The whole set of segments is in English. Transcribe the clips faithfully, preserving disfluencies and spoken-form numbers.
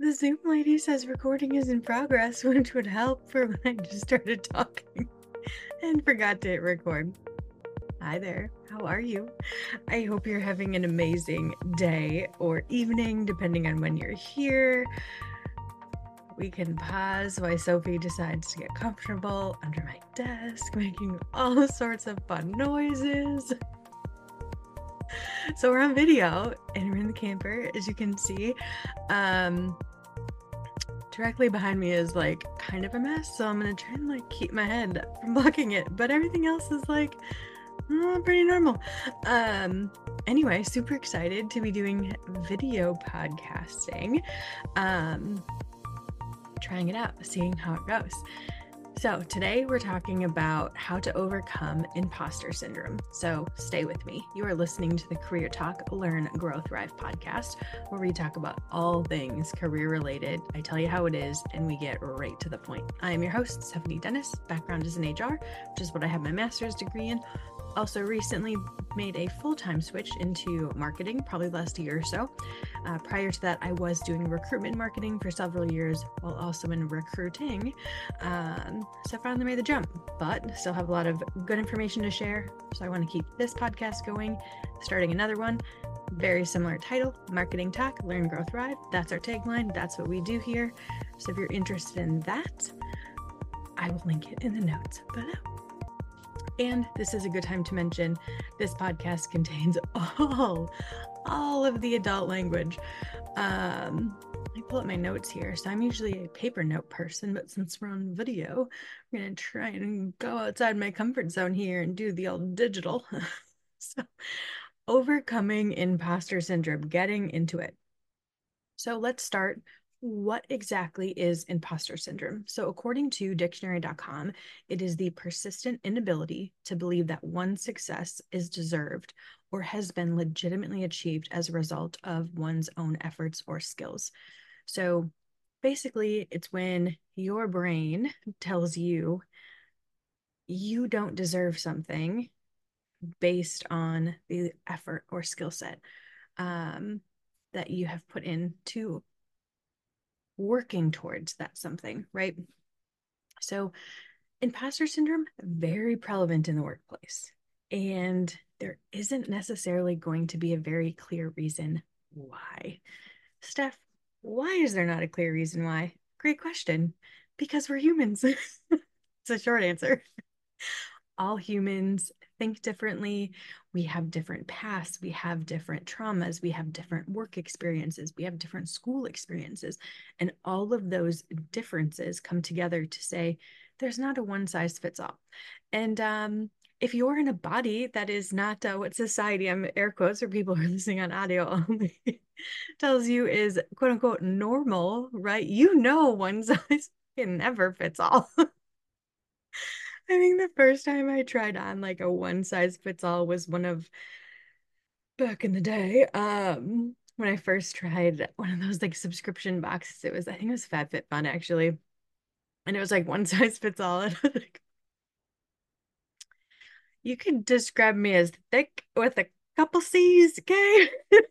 The Zoom lady says recording is in progress, which would help for when I just started talking and forgot to hit record. Hi there, how are you? I hope you're having an amazing day or evening, depending on when you're here. We can pause while Sophie decides to get comfortable under my desk, making all sorts of fun noises. So we're on video and we're in the camper, as you can see. Um, directly behind me is like kind of a mess, so I'm gonna try and like keep my head from blocking it, but everything else is like oh, pretty normal. Um anyway, super excited to be doing video podcasting, um trying it out, seeing how it goes. So today we're talking about how to overcome imposter syndrome. So stay with me. You are listening to the Career Talk, Learn, Grow, Thrive podcast, where we talk about all things career related. I tell you how it is, and we get right to the point. I am your host, Stephanie Dennis. Background is in H R, which is what I have my master's degree in. Also recently made a full-time switch into marketing, probably last year or so. Uh, prior to that, I was doing recruitment marketing for several years while also in recruiting. Um, so I finally made the jump, but still have a lot of good information to share. So I want to keep this podcast going, starting another one. Very similar title, Marketing Talk, Learn, Grow, Thrive. That's our tagline. That's what we do here. So if you're interested in that, I will link it in the notes below. And this is a good time to mention this podcast contains all, all of the adult language. Um, I pull up my notes here. So I'm usually a paper note person, but since we're on video, I'm going to try and go outside my comfort zone here and do the old digital. So overcoming imposter syndrome, getting into it. So let's start. What exactly is imposter syndrome? So according to dictionary dot com, it is the persistent inability to believe that one's success is deserved or has been legitimately achieved as a result of one's own efforts or skills. So basically, it's when your brain tells you you don't deserve something based on the effort or skill set um, that you have put into working towards that something, right? So imposter syndrome, very prevalent in the workplace. And there isn't necessarily going to be a very clear reason why. Steph, why is there not a clear reason why? Great question. Because we're humans. It's a short answer. All humans think differently. We have different pasts. We have different traumas. We have different work experiences. We have different school experiences. And all of those differences come together to say there's not a one size fits all. And um, if you're in a body that is not uh, what society, I'm air quotes for people who are listening on audio only, tells you is quote unquote normal, right? You know, one size never fits all. I think the first time I tried on like a one size fits all was one of back in the day. Um, when I first tried one of those like subscription boxes, it was I think it was FabFitFun actually, and it was like one size fits all. And I was like, you could describe me as thick with a couple C's, okay?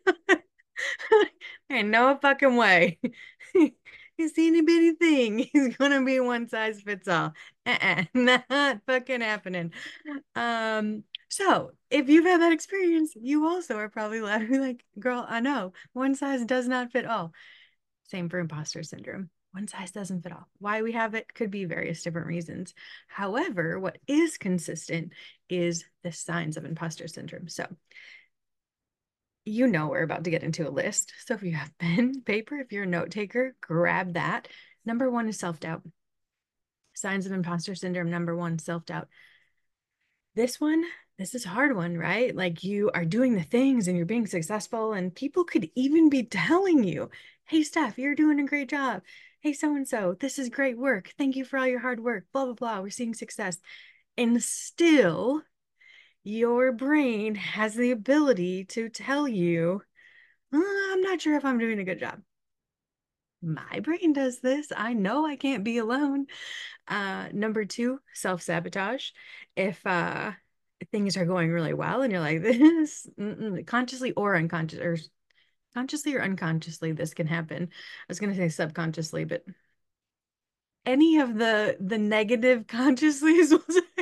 Ain't no fucking way. He's teeny bitty thing. He's gonna be one size fits all. Uh-uh, not fucking happening. Um, so if you've had that experience, you also are probably laughing like, girl, I know one size does not fit all. Same for imposter syndrome. One size doesn't fit all. Why we have it could be various different reasons. However, what is consistent is the signs of imposter syndrome. So you know we're about to get into a list. So if you have pen, paper, if you're a note taker, grab that. Number one is self-doubt. Signs of imposter syndrome. Number one, self-doubt. This one, this is a hard one, right? Like you are doing the things and you're being successful, and people could even be telling you, hey, Steph, you're doing a great job. Hey, so-and-so, this is great work. Thank you for all your hard work, blah, blah, blah. We're seeing success. And still, your brain has the ability to tell you, "Uh, I'm not sure if I'm doing a good job." My brain does this. I know I can't be alone. Uh, number two, self-sabotage. If uh things are going really well and you're like this, mm-mm, consciously or unconscious or Consciously or unconsciously, this can happen. I was going to say subconsciously, but any of the the negative consciously is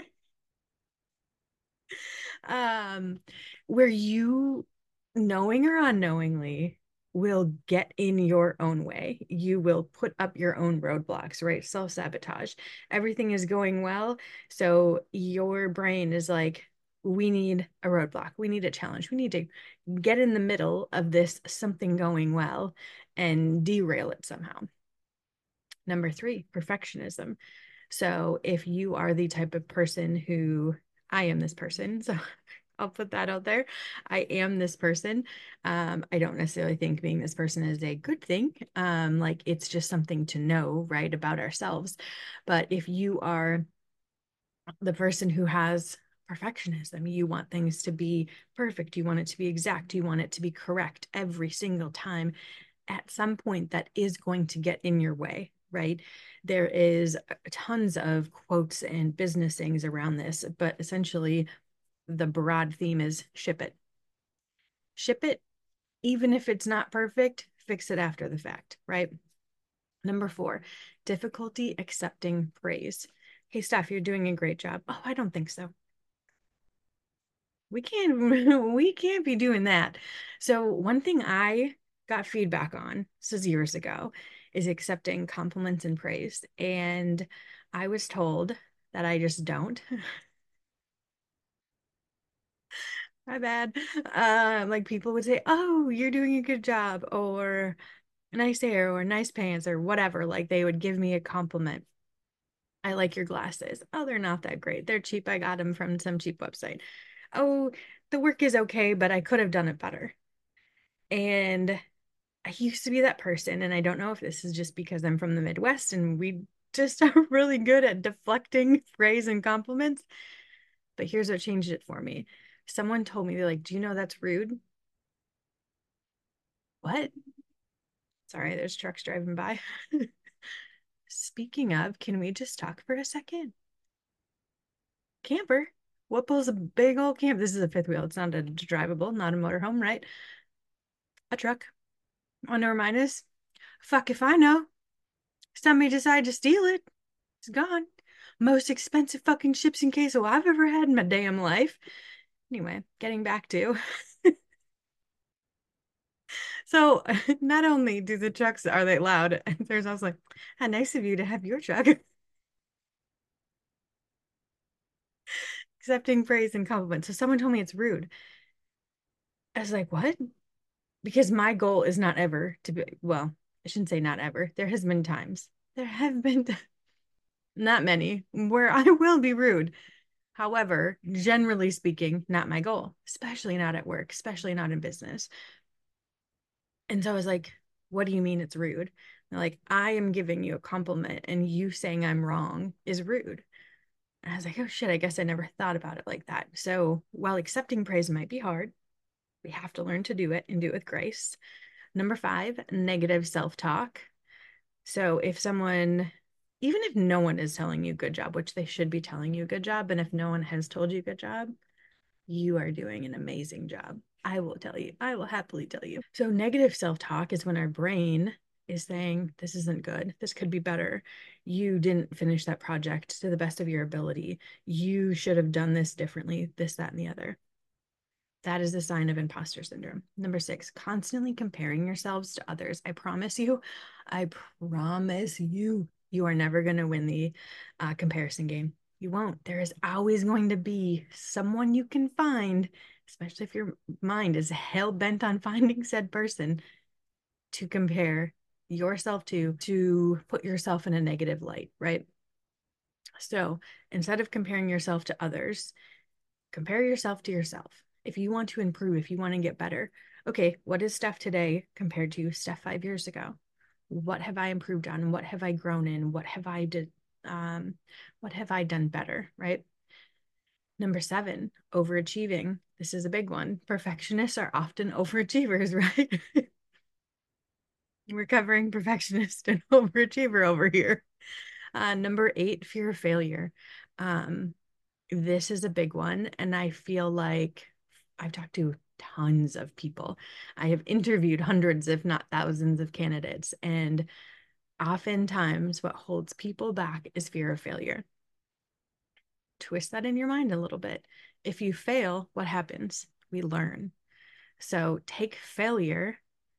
um where you knowing or unknowingly will get in your own way. You will put up your own roadblocks, right? Self-sabotage. Everything is going well, so your brain is like, we need a roadblock. We need a challenge. We need to get in the middle of this something going well and derail it somehow. Number three, perfectionism. So if you are the type of person who, I am this person, so I'll put that out there. I am this person. Um, I don't necessarily think being this person is a good thing. Um, like it's just something to know, right, about ourselves. But if you are the person who has perfectionism, you want things to be perfect, you want it to be exact, you want it to be correct every single time, at some point that is going to get in your way, right? There is tons of quotes and business things around this, but essentially the broad theme is ship it. Ship it, even if it's not perfect, fix it after the fact, right? Number four, difficulty accepting praise. Hey, Steph, you're doing a great job. Oh, I don't think so. We can't we can't be doing that. So one thing I got feedback on, this is years ago, is accepting compliments and praise. And I was told that I just don't. My bad. Uh, like people would say, "Oh, you're doing a good job," or "nice hair," or "nice pants," or whatever. Like they would give me a compliment. I like your glasses. Oh, they're not that great. They're cheap. I got them from some cheap website. Oh, the work is okay, but I could have done it better. And I used to be that person. And I don't know if this is just because I'm from the Midwest and we just are really good at deflecting praise and compliments. But here's what changed it for me. Someone told me, they're like, "Do you know that's rude?" What? Sorry, there's trucks driving by. Speaking of, can we just talk for a second? Camper. What pulls a big old camp? This is a fifth wheel. It's not a drivable, not a motorhome, right? A truck. Want to remind us? Fuck if I know. Somebody decide to steal it. It's gone. Most expensive fucking ships and queso I've ever had in my damn life. Anyway, getting back to. So not only do the trucks are they loud, there's also like, how nice of you to have your truck. Accepting praise and compliments. So someone told me it's rude. I was like, what? Because my goal is not ever to be, well, I shouldn't say not ever. There has been times. There have been not many where I will be rude. However, generally speaking, not my goal, especially not at work, especially not in business. And so I was like, what do you mean it's rude? They're like, I am giving you a compliment and you saying I'm wrong is rude. And I was like, oh shit, I guess I never thought about it like that. So while accepting praise might be hard, we have to learn to do it and do it with grace. Number five, negative self-talk. So if someone, even if no one is telling you good job, which they should be telling you good job, and if no one has told you good job, you are doing an amazing job. I will tell you. I will happily tell you. So negative self-talk is when our brain is saying, this isn't good. This could be better. You didn't finish that project to the best of your ability. You should have done this differently, this, that, and the other. That is a sign of imposter syndrome. Number six, constantly comparing yourselves to others. I promise you, I promise you, you are never going to win the uh, comparison game. You won't. There is always going to be someone you can find, especially if your mind is hell bent on finding said person to compare yourself to, to put yourself in a negative light, right? So instead of comparing yourself to others, compare yourself to yourself. If you want to improve, if you want to get better, okay, what is Steph today compared to Steph five years ago? What have I improved on? What have I grown in? What have I did? Um, what have I done better? Right. Number seven, overachieving. This is a big one. Perfectionists are often overachievers, right? We're covering perfectionist and overachiever over here. Uh, number eight, fear of failure. Um, this is a big one. And I feel like I've talked to tons of people. I have interviewed hundreds, if not thousands, of candidates. And oftentimes, what holds people back is fear of failure. Twist that in your mind a little bit. If you fail, what happens? We learn. So take failure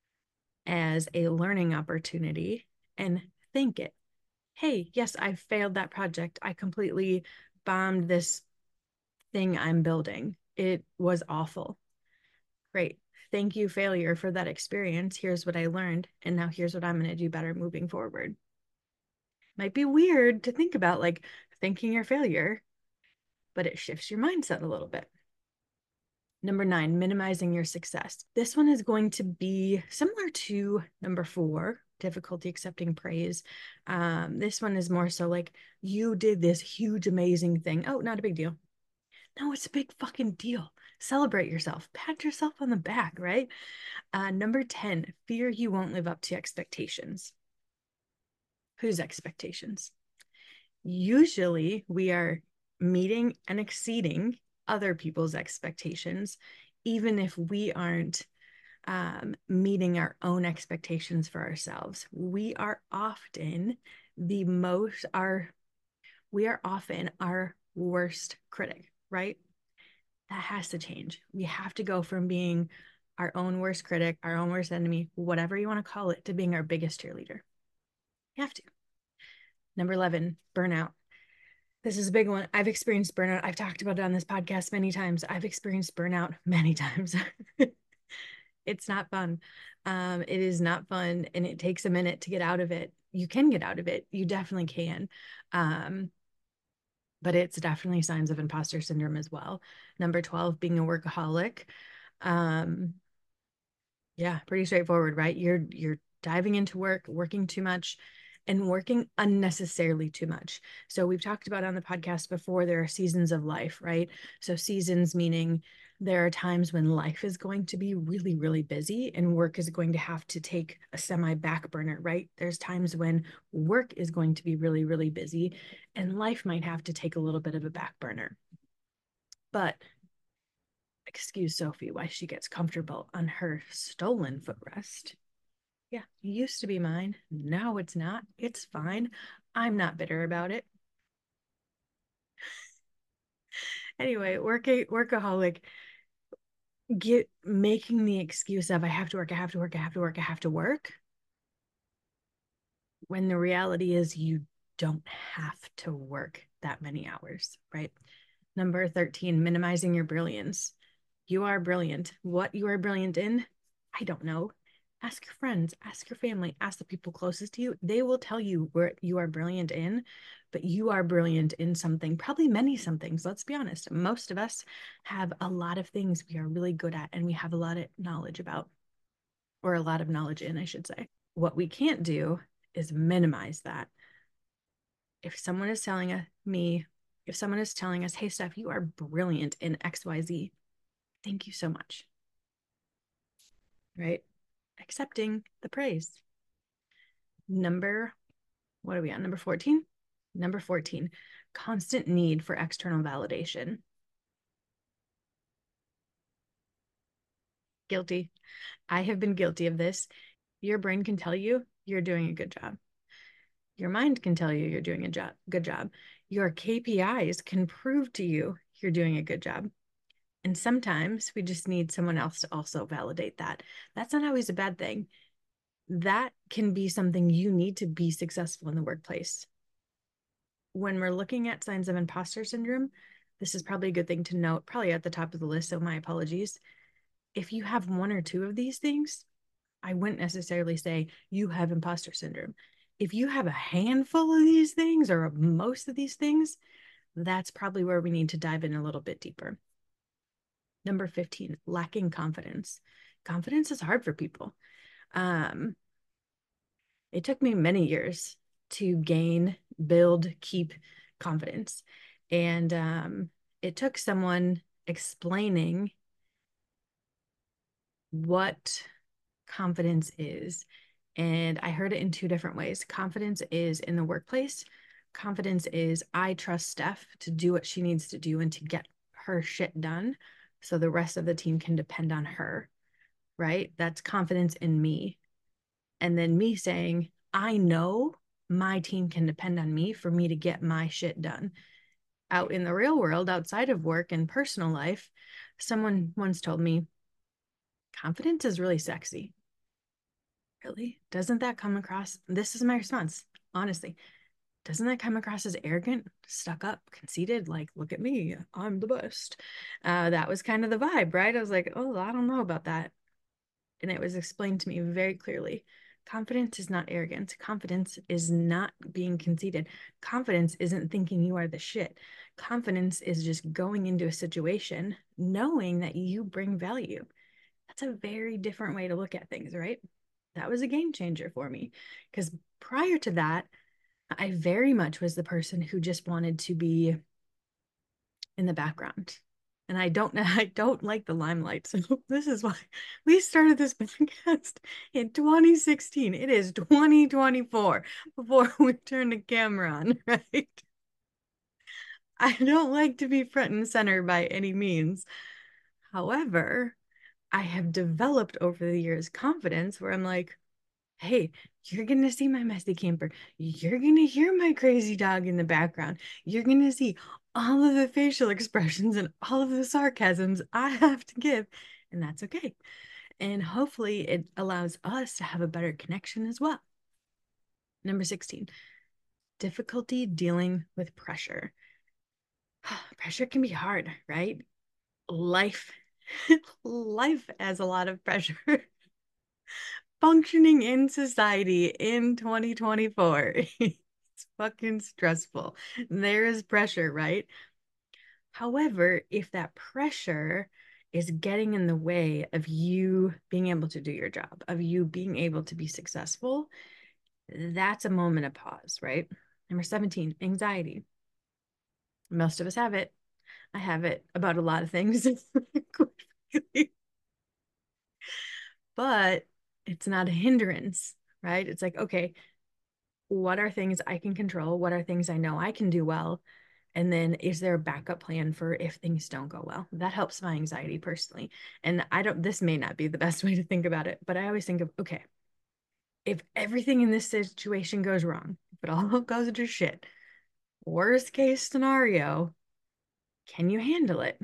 as a learning opportunity and think it. Hey, yes, I failed that project. I completely bombed this thing I'm building. It was awful. Great. Thank you, failure, for that experience. Here's what I learned. And now here's what I'm going to do better moving forward. Might be weird to think about, like thinking your failure, but it shifts your mindset a little bit. Number nine, minimizing your success. This one is going to be similar to number four, difficulty accepting praise. Um, this one is more so like, you did this huge, amazing thing. Oh, not a big deal. No, it's a big fucking deal. Celebrate yourself. Pat yourself on the back, right? Uh, number ten, fear you won't live up to expectations. Whose expectations? Usually we are meeting and exceeding other people's expectations, even if we aren't um, meeting our own expectations for ourselves. We are often the most, our, we are often our worst critic, right? That has to change. We have to go from being our own worst critic, our own worst enemy, whatever you want to call it, to being our biggest cheerleader. You have to. Number eleven, burnout. This is a big one. I've experienced burnout. I've talked about it on this podcast many times. I've experienced burnout many times. It's not fun. Um, it is not fun, and it takes a minute to get out of it. You can get out of it. You definitely can. Um, but it's definitely signs of imposter syndrome as well. Number twelve, being a workaholic. Um, yeah, pretty straightforward, right? You're you're diving into work, working too much, and working unnecessarily too much. So we've talked about on the podcast before, there are seasons of life, right? So seasons meaning there are times when life is going to be really, really busy and work is going to have to take a semi back burner, right? There's times when work is going to be really, really busy and life might have to take a little bit of a back burner. But excuse Sophie why she gets comfortable on her stolen footrest. Yeah, it used to be mine. Now it's not. It's fine. I'm not bitter about it. Anyway, work workaholic, get making the excuse of I have to work, I have to work, I have to work, I have to work. When the reality is you don't have to work that many hours, right? Number thirteen, minimizing your brilliance. You are brilliant. What you are brilliant in, I don't know. Ask your friends, ask your family, ask the people closest to you. They will tell you where you are brilliant in, but you are brilliant in something, probably many somethings. Let's be honest. Most of us have a lot of things we are really good at and we have a lot of knowledge about, or a lot of knowledge in, I should say. What we can't do is minimize that. If someone is telling us, me, if someone is telling us, hey, Steph, you are brilliant in X Y Z, thank you so much. Right? Accepting the praise. Number, what are we on? Number fourteen? Number fourteen, constant need for external validation. Guilty. I have been guilty of this. Your brain can tell you you're doing a good job. Your mind can tell you you're doing a job, good job. Your K P Is can prove to you you're doing a good job. And sometimes we just need someone else to also validate that. That's not always a bad thing. That can be something you need to be successful in the workplace. When we're looking at signs of imposter syndrome, this is probably a good thing to note, probably at the top of the list, so my apologies. If you have one or two of these things, I wouldn't necessarily say you have imposter syndrome. If you have a handful of these things or most of these things, that's probably where we need to dive in a little bit deeper. Number fifteen, lacking confidence. Confidence is hard for people. Um, it took me many years to gain, build, keep confidence. And um, it took someone explaining what confidence is. And I heard it in two different ways. Confidence is in the workplace. Confidence is I trust Steph to do what she needs to do and to get her shit done. so the rest of the team can depend on her, right? That's confidence in me. And then me saying, I know my team can depend on me for me to get my shit done. Out in the real world, outside of work and personal life, someone once told me, confidence is really sexy. Really? Doesn't that come across? This is my response, honestly. Doesn't that come across as arrogant, stuck up, conceited? Like, look at me, I'm the best. Uh, that was kind of the vibe, right? I was like, oh, I don't know about that. And it was explained to me very clearly. Confidence is not arrogance. Confidence is not being conceited. Confidence isn't thinking you are the shit. Confidence is just going into a situation knowing that you bring value. That's a very different way to look at things, right? That was a game changer for me because prior to that, I very much was the person who just wanted to be in the background. And I don't I don't like the limelight. So this is why we started this podcast in twenty sixteen. It is twenty twenty-four before we turn the camera on, right? I don't like to be front and center by any means. However, I have developed over the years confidence where I'm like, hey, you're going to see my messy camper. You're going to hear my crazy dog in the background. You're going to see all of the facial expressions and all of the sarcasms I have to give. And that's okay. And hopefully, it allows us to have a better connection as well. Number sixteen, difficulty dealing with pressure. Pressure can be hard, right? Life, life has a lot of pressure. Functioning in society in twenty twenty-four. It's fucking stressful. There is pressure, right? However, if that pressure is getting in the way of you being able to do your job, of you being able to be successful, that's a moment of pause, right? Number seventeen, anxiety. Most of us have it. I have it about a lot of things. But it's not a hindrance, right? It's like, okay, what are things I can control? What are things I know I can do well? And then is there a backup plan for if things don't go well? That helps my anxiety personally. And I don't, this may not be the best way to think about it, but I always think of, okay, if everything in this situation goes wrong, if it all goes to shit, worst case scenario, can you handle it?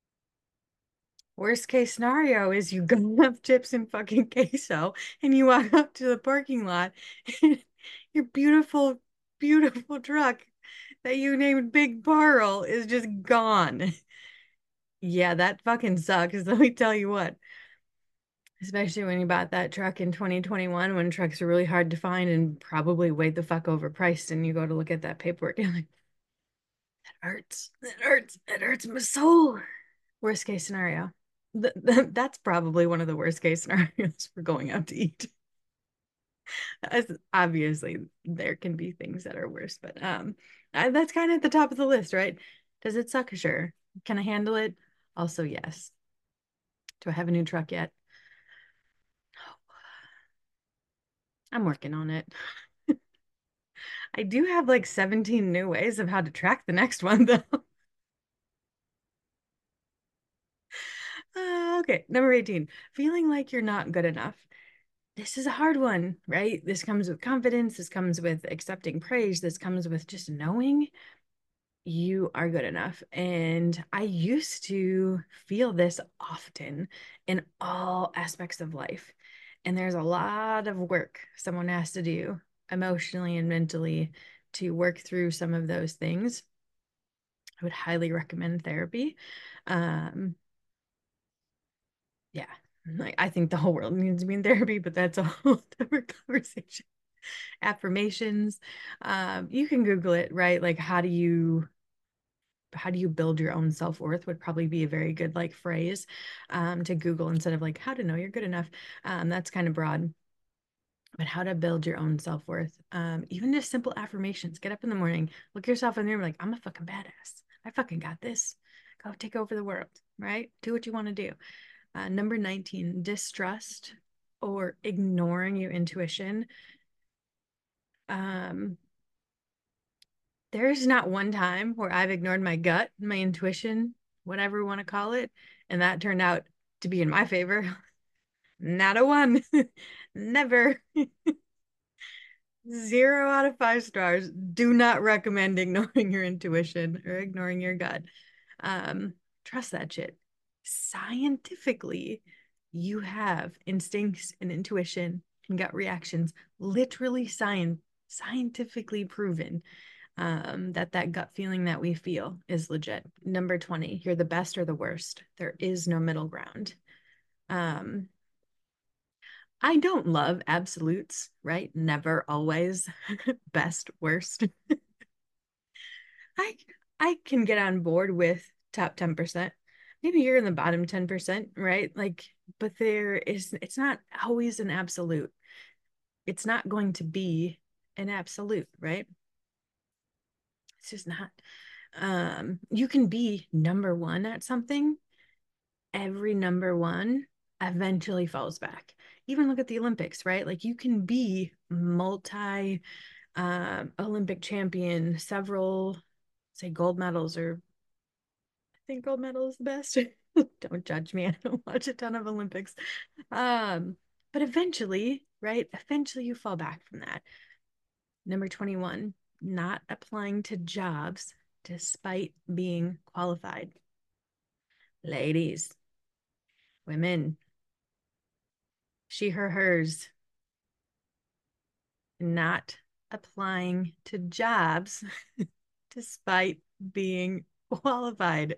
Worst case scenario is you go have chips and fucking queso and you walk up to the parking lot and your beautiful, beautiful truck that you named Big Barrel is just gone. Yeah, that fucking sucks. Let me tell you what. Especially when you bought that truck in twenty twenty-one when trucks are really hard to find and probably way the fuck overpriced. And you go to look at that paperwork and you're like, that hurts. That hurts. It hurts my soul. Worst case scenario. Th th that's probably one of the worst case scenarios for going out to eat. As obviously, there can be things that are worse, but um, I, that's kind of at the top of the list, right? Does it suck? Sure. Can I handle it? Also, yes. Do I have a new truck yet? I'm working on it. I do have like seventeen new ways of how to track the next one, though. Uh, okay, number eighteen, feeling like you're not good enough. This is a hard one, right? This comes with confidence. This comes with accepting praise. This comes with just knowing you are good enough. And I used to feel this often in all aspects of life. And there's a lot of work someone has to do emotionally and mentally to work through some of those things. I would highly recommend therapy. Um, yeah, like I think the whole world needs to be in therapy, but that's a whole different conversation. Affirmations. Um, you can Google it, right? Like how do you how do you build your own self-worth would probably be a very good like phrase um, to Google instead of like how to know you're good enough. Um, that's kind of broad, but how to build your own self-worth. Um, even just simple affirmations. Get up in the morning, look yourself in the mirror, like I'm a fucking badass. I fucking got this. Go take over the world, right? Do what you want to do. Uh, number nineteen, distrust or ignoring your intuition. Um, there's not one time where I've ignored my gut, my intuition, whatever you want to call it, And that turned out to be in my favor. Not a one. Never. Zero out of five stars. Do not recommend ignoring your intuition or ignoring your gut. Um, Trust that shit. Scientifically, you have instincts and intuition and gut reactions. Literally science, scientifically proven um, that that gut feeling that we feel is legit. Number twenty, you're the best or the worst. There is no middle ground. Um, I don't love absolutes, right? Never, always, best, worst. I I can get on board with top ten percent. Maybe you're in the bottom ten percent, right? Like, but there is, it's not always an absolute. It's not going to be an absolute, right? It's just not. Um, you can be number one at something. Every number one eventually falls back. Even look at the Olympics, right? Like you can be multi um, Olympic champion, several, say, gold medals, or I think gold medal is the best. Don't judge me. I don't watch a ton of Olympics. Um, but eventually, right? Eventually you fall back from that. Number twenty-one, not applying to jobs despite being qualified. Ladies, women, she, her, hers, not applying to jobs despite being qualified.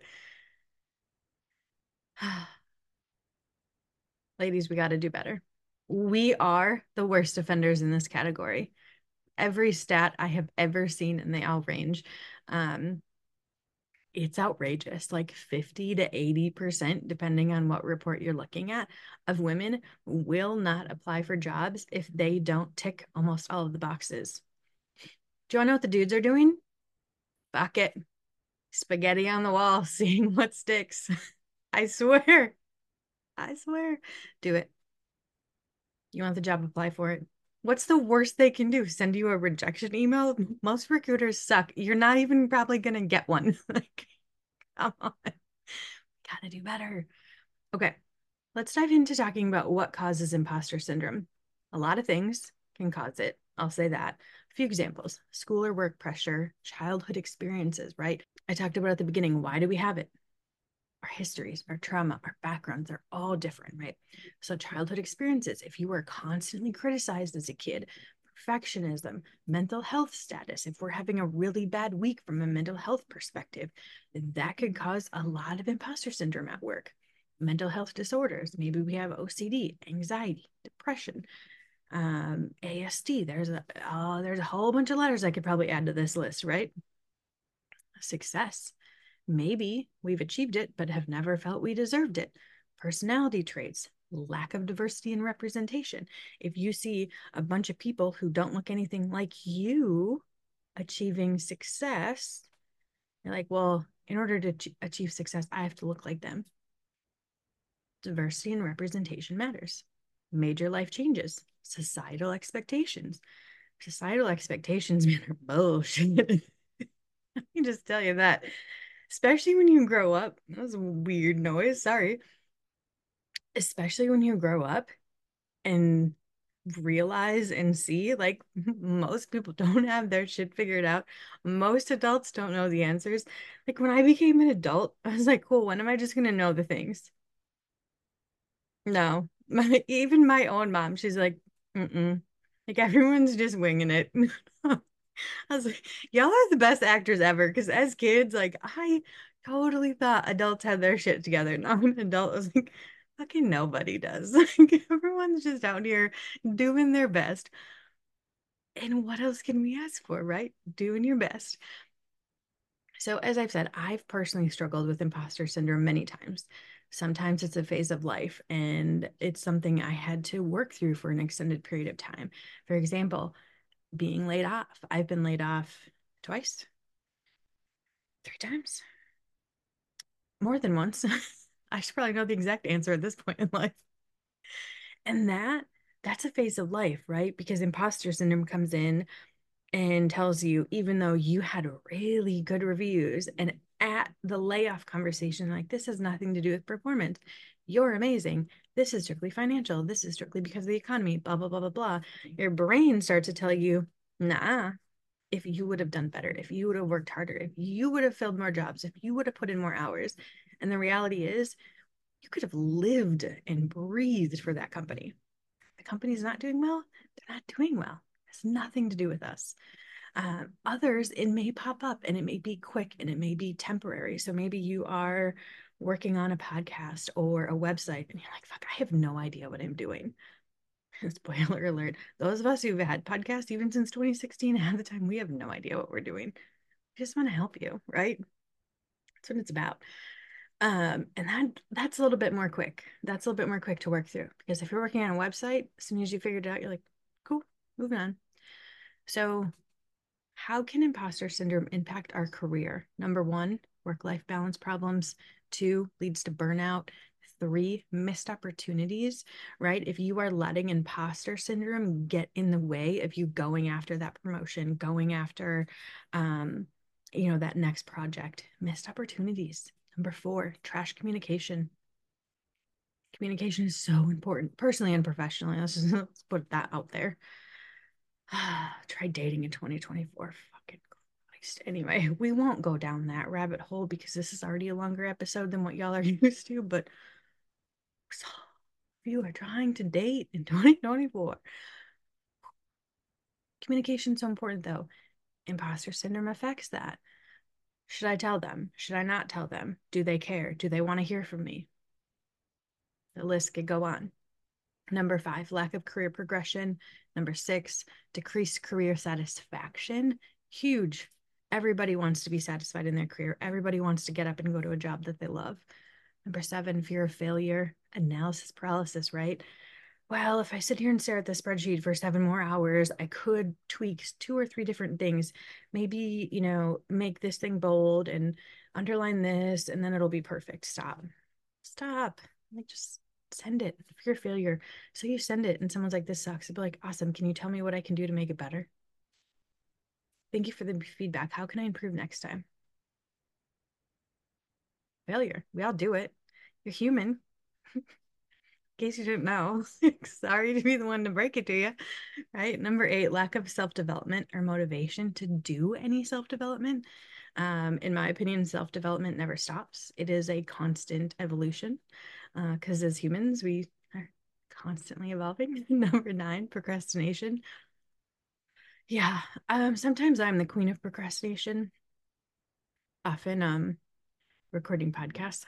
Ladies, we got to do better. We are the worst offenders in this category. Every stat I have ever seen, and they all range, um, it's outrageous. Like fifty to eighty percent, depending on what report you're looking at, of women will not apply for jobs if they don't tick almost all of the boxes. Do you want to know what the dudes are doing? Fuck it. Spaghetti on the wall, seeing what sticks. I swear. I swear. Do it. You want the job, apply for it. What's the worst they can do? Send you a rejection email? Most recruiters suck. You're not even probably going to get one. Like, come on. Gotta do better. Okay, let's dive into talking about what causes imposter syndrome. A lot of things can cause it. I'll say that. A few examples: school or work pressure, childhood experiences, right? I talked about at the beginning, why do we have it? Our histories, our trauma, our backgrounds are all different, right? So, childhood experiences, if you were constantly criticized as a kid, perfectionism, mental health status, if we're having a really bad week from a mental health perspective, that could cause a lot of imposter syndrome at work. Mental health disorders, maybe we have O C D, anxiety, depression, um, A S D. There's a uh, there's a whole bunch of letters I could probably add to this list, right? Success. Maybe we've achieved it, but have never felt we deserved it. Personality traits, lack of diversity and representation. If you see a bunch of people who don't look anything like you achieving success, you're like, well, in order to achieve success, I have to look like them. Diversity and representation matters. Major life changes, societal expectations. Societal expectations, man, are bullshit. I can just tell you that, especially when you grow up. That was a weird noise. Sorry. Especially when you grow up and realize and see, like, most people don't have their shit figured out. Most adults don't know the answers. Like, when I became an adult, I was like, cool, when am I just going to know the things? No. My, even my own mom, she's like, mm-mm. Like, everyone's just winging it. I was like, y'all are the best actors ever. Because as kids, like, I totally thought adults had their shit together. Now I'm an adult. I was like, fucking nobody does. Like, everyone's just out here doing their best. And what else can we ask for, right? Doing your best. So, as I've said, I've personally struggled with imposter syndrome many times. Sometimes it's a phase of life, and it's something I had to work through for an extended period of time. For example, being laid off. I've been laid off twice, three times, more than once. I should probably know the exact answer at this point in life. And that that's a phase of life, right? Because imposter syndrome comes in and tells you, even though you had really good reviews and at the layoff conversation, like, this has nothing to do with performance. You're amazing. This is strictly financial. This is strictly because of the economy, blah, blah, blah, blah, blah. Your brain starts to tell you, nah, if you would have done better, if you would have worked harder, if you would have filled more jobs, if you would have put in more hours. And the reality is, you could have lived and breathed for that company. The company's not doing well, they're not doing well. It has nothing to do with us. Um, others, it may pop up and it may be quick and it may be temporary. So maybe you are working on a podcast or a website and you're like, fuck, I have no idea what I'm doing. Spoiler alert. Those of us who've had podcasts even since twenty sixteen, half the time, we have no idea what we're doing. We just want to help you, right? That's what it's about. Um, and that that's a little bit more quick. That's a little bit more quick to work through because if you're working on a website, as soon as you figured it out, you're like, cool, moving on. So how can imposter syndrome impact our career? Number one, work-life balance problems. Two, leads to burnout. Three, missed opportunities, right? If you are letting imposter syndrome get in the way of you going after that promotion, going after, um, you know, that next project, missed opportunities. Number four, trash communication. Communication is so important, personally and professionally. Let's just let's put that out there. Try dating in twenty twenty-four. Fucking Christ. Anyway, we won't go down that rabbit hole because this is already a longer episode than what y'all are used to. But so, if you are trying to date in twenty twenty-four, communication is so important though. Imposter syndrome affects that. Should I tell them? Should I not tell them? Do they care? Do they want to hear from me? The list could go on. Number five, lack of career progression. Number six, decreased career satisfaction. Huge. Everybody wants to be satisfied in their career. Everybody wants to get up and go to a job that they love. Number seven, fear of failure, analysis paralysis, right? Well, if I sit here and stare at the spreadsheet for seven more hours, I could tweak two or three different things. Maybe, you know, make this thing bold and underline this, and then it'll be perfect. Stop. Stop. Like, just send it. Fear of failure. So you send it, and someone's like, this sucks. It'd be like, awesome. Can you tell me what I can do to make it better? Thank you for the feedback. How can I improve next time? Failure. We all do it. You're human. In case you didn't know, sorry to be the one to break it to you, right? Number eight, lack of self-development or motivation to do any self-development. Um, in my opinion, self-development never stops. It is a constant evolution because uh, as humans, we are constantly evolving. Number nine, procrastination. Yeah, um, sometimes I'm the queen of procrastination. Often, um, recording podcasts.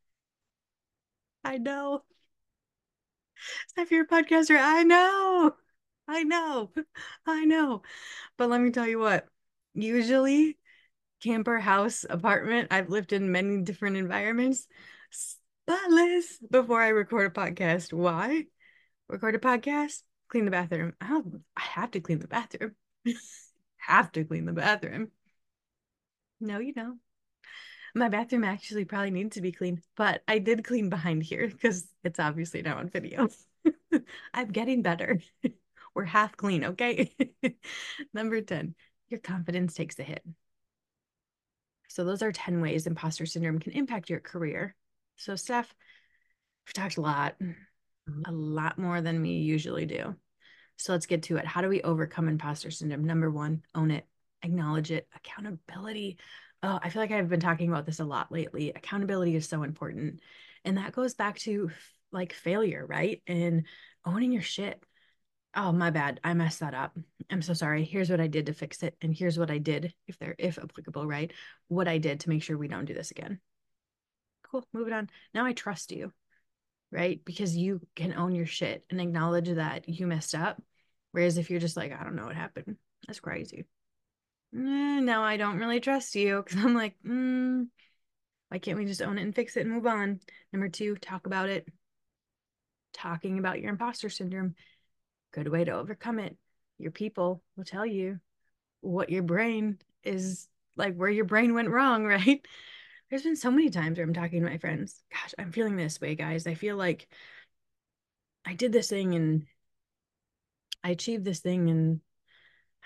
I know. If you're a podcaster, I know. I know. I know. But let me tell you what, usually camper, house, apartment, I've lived in many different environments. Spotless before I record a podcast. Why? Record a podcast, clean the bathroom. I don't, I have to clean the bathroom. Have to clean the bathroom. No, you don't. My bathroom actually probably needs to be cleaned, but I did clean behind here because it's obviously now on video. I'm getting better. We're half clean, okay? Number ten, your confidence takes a hit. So those are ten ways imposter syndrome can impact your career. So Steph, we've talked a lot, a lot more than we usually do. So let's get to it. How do we overcome imposter syndrome? Number one, own it, acknowledge it, accountability. Oh, I feel like I've been talking about this a lot lately. Accountability is so important. And that goes back to like failure, right? And owning your shit. Oh, my bad. I messed that up. I'm so sorry. Here's what I did to fix it. And here's what I did, if they're if applicable, right? What I did to make sure we don't do this again. Cool. Moving on. Now I trust you, right? Because you can own your shit and acknowledge that you messed up. Whereas if you're just like, I don't know what happened, that's crazy. Eh, now I don't really trust you because I'm like, mm, why can't we just own it and fix it and move on? Number two, talk about it. Talking about your imposter syndrome, good way to overcome it. Your people will tell you what your brain is like, where your brain went wrong, right? There's been so many times where I'm talking to my friends. Gosh, I'm feeling this way, guys. I feel like I did this thing and I achieved this thing and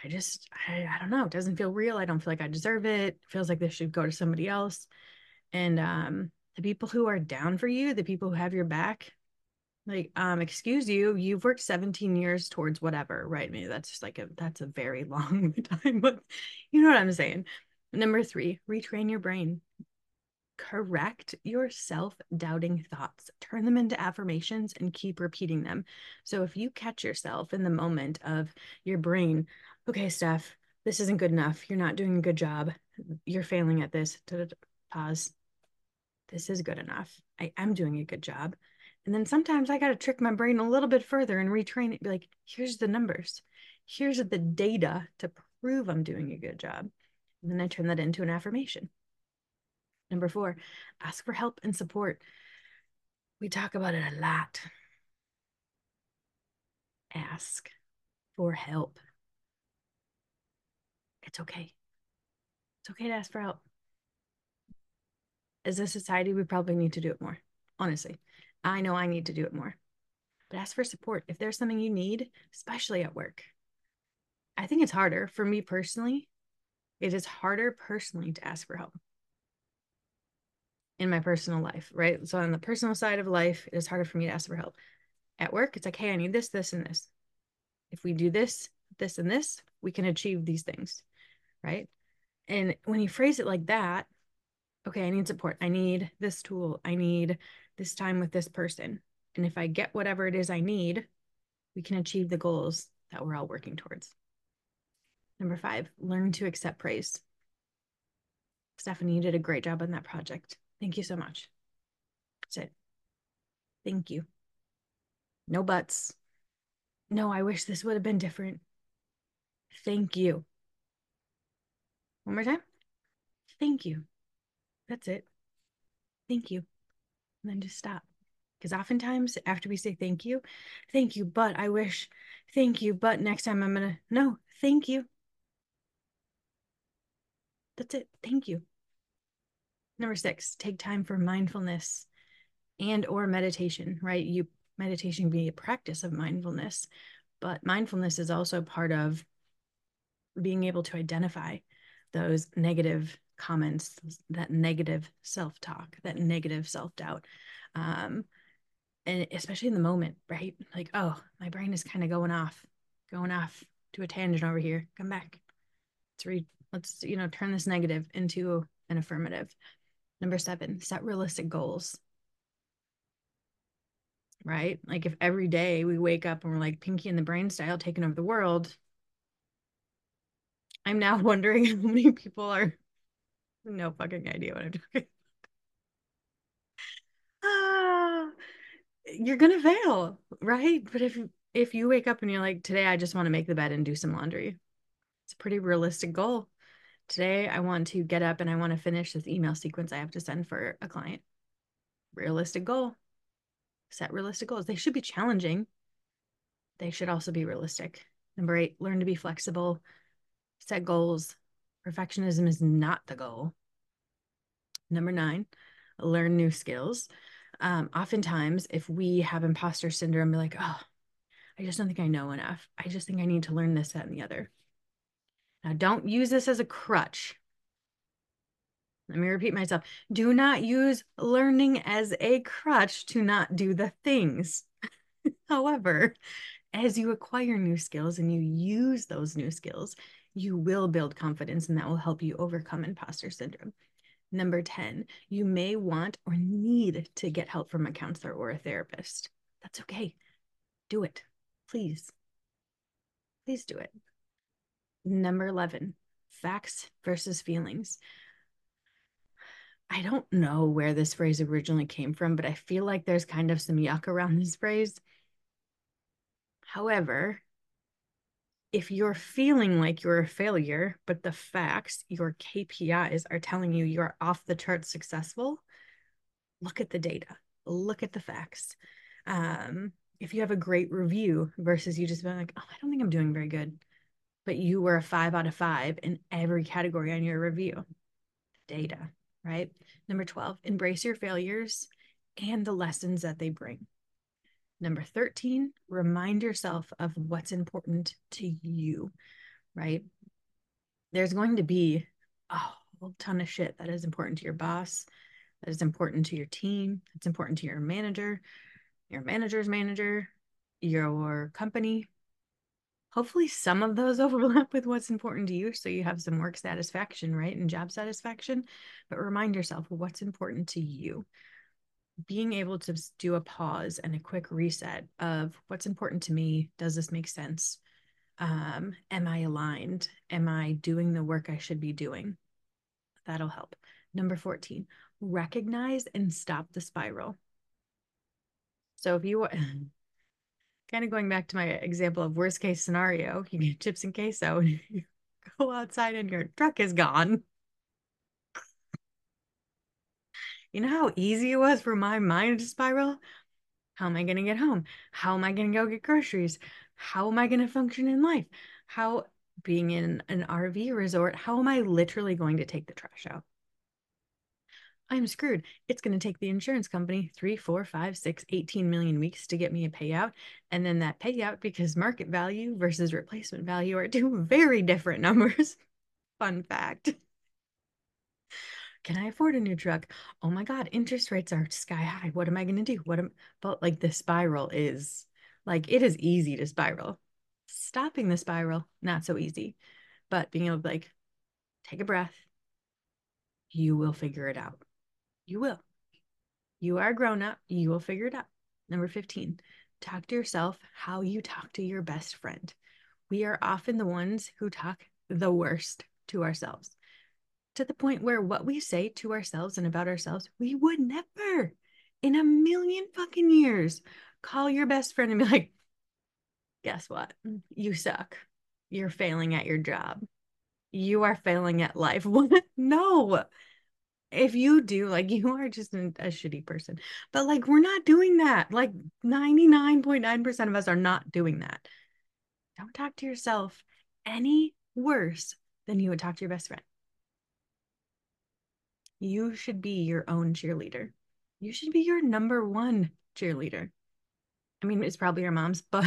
I just, I, I don't know. It doesn't feel real. I don't feel like I deserve it. It feels like this should go to somebody else. And um, the people who are down for you, the people who have your back, like, um, excuse you, you've worked seventeen years towards whatever, right? Maybe that's just like a, that's a very long time, but you know what I'm saying. Number three, retrain your brain. Correct your self-doubting thoughts. Turn them into affirmations and keep repeating them. So if you catch yourself in the moment of your brain, okay, Steph, this isn't good enough. You're not doing a good job. You're failing at this. Pause. This is good enough. I am doing a good job. And then sometimes I got to trick my brain a little bit further and retrain it. Be like, here's the numbers. Here's the data to prove I'm doing a good job. And then I turn that into an affirmation. Number four, ask for help and support. We talk about it a lot. Ask for help. It's okay. It's okay to ask for help. As a society, we probably need to do it more. Honestly, I know I need to do it more. But ask for support. If there's something you need, especially at work, I think it's harder for me personally. It is harder personally to ask for help in my personal life, right? So on the personal side of life, it is harder for me to ask for help. At work, it's like, hey, I need this, this, and this. If we do this, this, and this, we can achieve these things, right? And when you phrase it like that, okay, I need support. I need this tool. I need this time with this person. And if I get whatever it is I need, we can achieve the goals that we're all working towards. Number five, learn to accept praise. Stephanie, you did a great job on that project. Thank you so much. That's it. Thank you. No buts. No, I wish this would have been different. Thank you. One more time. Thank you. That's it. Thank you. And then just stop. Because oftentimes after we say thank you, thank you, but I wish, thank you, but next time I'm going to, no, thank you. That's it. Thank you. Number six, take time for mindfulness and or meditation, right? You meditation being a practice of mindfulness, but mindfulness is also part of being able to identify those negative comments, that negative self-talk, that negative self-doubt. Um, and especially in the moment, right? Like, oh, my brain is kind of going off, going off to a tangent over here. Come back. Let's read, let's, you know, turn this negative into an affirmative. Number seven, set realistic goals. Right? Like if every day we wake up and we're like Pinky and the Brain style taking over the world, I'm now wondering how many people are no fucking idea what I'm doing. Ah, you're gonna fail, right? But if if you wake up and you're like, today I just want to make the bed and do some laundry, it's a pretty realistic goal. Today I want to get up and I want to finish this email sequence I have to send for a client. Realistic goal. Set realistic goals. They should be challenging. They should also be realistic. Number eight, learn to be flexible. Set goals. Perfectionism is not the goal. Number nine, learn new skills. Um, oftentimes, if we have imposter syndrome, we're like, oh, I just don't think I know enough. I just think I need to learn this, that, and the other. Now, don't use this as a crutch. Let me repeat myself. Do not use learning as a crutch to not do the things. However, as you acquire new skills and you use those new skills, you will build confidence and that will help you overcome imposter syndrome. Number ten, you may want or need to get help from a counselor or a therapist. That's okay. Do it. Please. Please do it. Number eleven, facts versus feelings. I don't know where this phrase originally came from, but I feel like theres kind of some yuck around this phrase. However, if you're feeling like you're a failure, but the facts, your K P Is are telling you you're off the chart successful, look at the data, look at the facts. Um, if you have a great review versus you just being like, oh, I don't think I'm doing very good, but you were a five out of five in every category on your review, data, right? Number twelve, embrace your failures and the lessons that they bring. Number thirteen, remind yourself of what's important to you. right? There's going to be a whole ton of shit that is important to your boss, that is important to your team, that's important to your manager, your manager's manager, your company. Hopefully, some of those overlap with what's important to you so you have some work satisfaction, right? And job satisfaction. But remind yourself what's important to you. Being able to do a pause and a quick reset of what's important to me. Does this make sense? Um, am I aligned? Am I doing the work I should be doing? That'll help. Number fourteen, recognize and stop the spiral. So if you kind of going back to my example of worst case scenario, you get chips and queso and you go outside and your truck is gone. You know how easy it was for my mind to spiral? How am I going to get home? How am I going to go get groceries? How am I going to function in life? How, being in an R V resort, how am I literally going to take the trash out? I'm screwed. It's going to take the insurance company three, four, five, six, eighteen million weeks to get me a payout. And then that payout, because market value versus replacement value are two very different numbers. Fun fact. Can I afford a new truck? Oh my God, interest rates are sky high. What am I going to do? What am, but like the spiral is like, it is easy to spiral. Stopping the spiral, not so easy. But being able to like take a breath, you will figure it out. You will. You are grown up. You will figure it out. Number fifteen, talk to yourself how you talk to your best friend. We are often the ones who talk the worst to ourselves, to the point where what we say to ourselves and about ourselves, we would never in a million fucking years call your best friend and be like, guess what? You suck. You're failing at your job. You are failing at life. What? No. If you do, like, you are just a, a shitty person. But like, we're not doing that. Like, ninety-nine point nine percent of us are not doing that. Don't talk to yourself any worse than you would talk to your best friend. You should be your own cheerleader. You should be your number one cheerleader. I mean, it's probably your mom's, but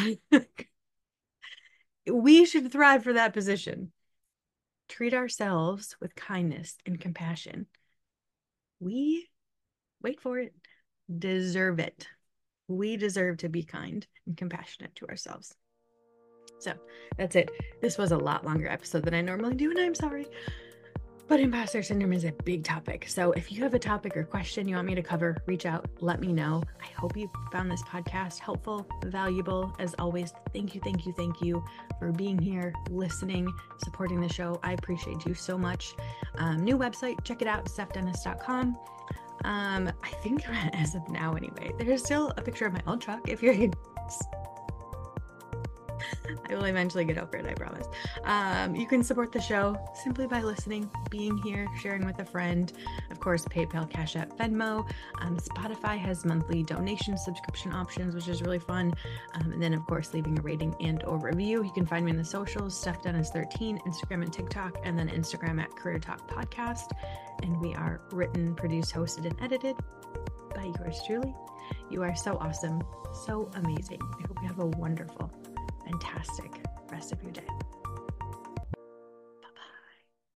we should thrive for that position. Treat ourselves with kindness and compassion. We, wait for it, deserve it. We deserve to be kind and compassionate to ourselves. So that's it. This was a lot longer episode than I normally do, and I'm sorry. But imposter syndrome is a big topic. So if you have a topic or question you want me to cover, reach out, let me know. I hope you found this podcast helpful, valuable. As always, thank you, thank you, thank you for being here, listening, supporting the show. I appreciate you so much. Um, new website, check it out, steph dennis dot com. Um, I think as of now anyway, there's still a picture of my old truck if you're I will eventually get over it, I promise. Um, you can support the show simply by listening, being here, sharing with a friend. Of course, PayPal, Cash App, Venmo. Um, Spotify has monthly donation subscription options, which is really fun. Um, and then, of course, leaving a rating and or review. You can find me in the socials, Steph Dennis thirteen, Instagram and TikTok, and then Instagram at Career Talk Podcast. And we are written, produced, hosted, and edited by yours truly. You are so awesome, so amazing. I hope you have a wonderful, fantastic rest of your day.